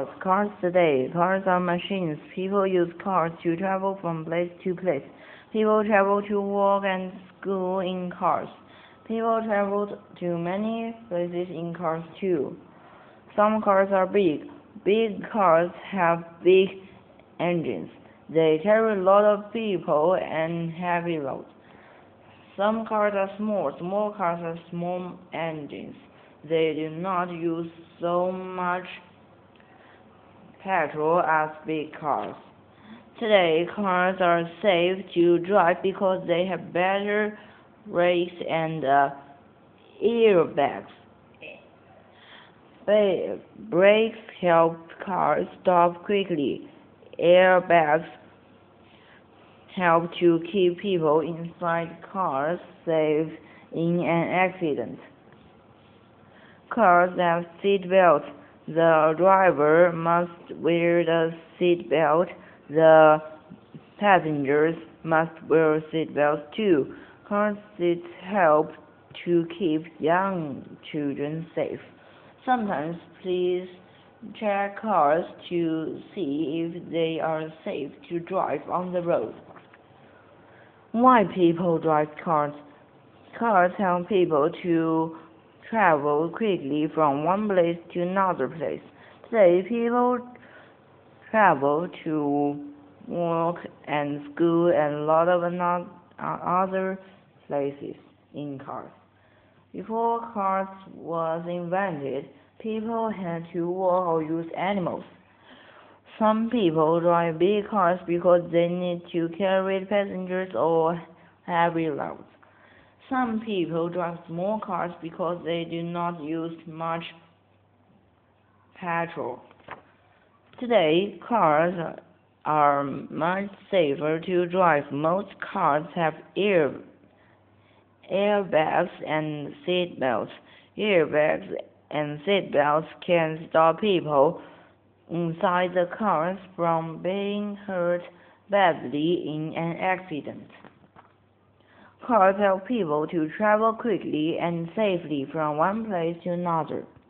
Cars. Cars today. Cars are machines. People use cars to travel from place to place. People travel to work and school in cars. People travel to many places in cars too. Some cars are big. Big cars have big engines. They carry a lot of people and heavy loads. Some cars are small. Small cars have small engines. They do not use so much petrol as big cars. Today, cars are safe to drive because they have better brakes and airbags. Brakes help cars stop quickly. Airbags help to keep people inside cars safe in an accident. Cars have seat belts. The driver must wear the seat belt. The passengers must wear seat belts too. Car seats help to keep young children safe. Sometimes please check cars to see if they are safe to drive on the road. Why people drive cars? Cars help people to travel quickly from one place to another place. Today, people travel to work and school and a lot of other places in cars. Before cars was invented, people had to walk or use animals. Some people drive big cars because they need to carry passengers or heavy loads. Some people drive small cars because they do not use much petrol. Today, cars are much safer to drive. Most cars have airbags and seat belts. Airbags and seat belts can stop people inside the cars from being hurt badly in an accident. Cars help people to travel quickly and safely from one place to another.